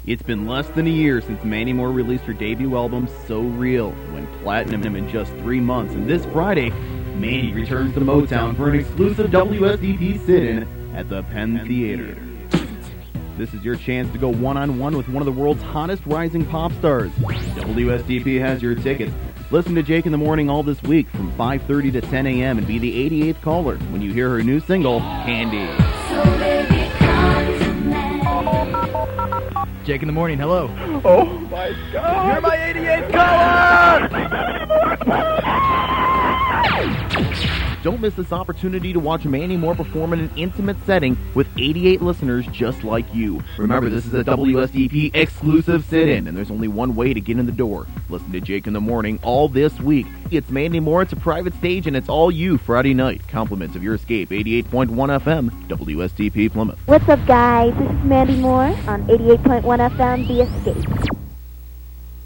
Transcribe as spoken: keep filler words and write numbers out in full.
It's been less than a year since Mandy Moore released her debut album, So Real, went platinum in just three months. And this Friday, Mandy returns to Motown for an exclusive W S D P sit-in at the Penn Theater. This is your chance to go one-on-one with one of the world's hottest rising pop stars. W S D P has your tickets. Listen to Jake in the Morning all this week from five thirty to ten a.m. and be the eighty-eighth caller when you hear her new single, Candy. So baby, come to me. Jake in the Morning, hello. Oh my God! You're my eighty-eighth caller! Don't miss this opportunity to watch Mandy Moore perform in an intimate setting with eighty-eight listeners just like you. Remember, this is a W S D P exclusive sit-in, and there's only one way to get in the door. Listen to Jake in the Morning all this week. It's Mandy Moore, it's a private stage, and it's all you Friday night. Compliments of your Escape, eighty-eight point one F M, W S D P Plymouth. What's up, guys? This is Mandy Moore on eighty-eight point one F M, The Escape.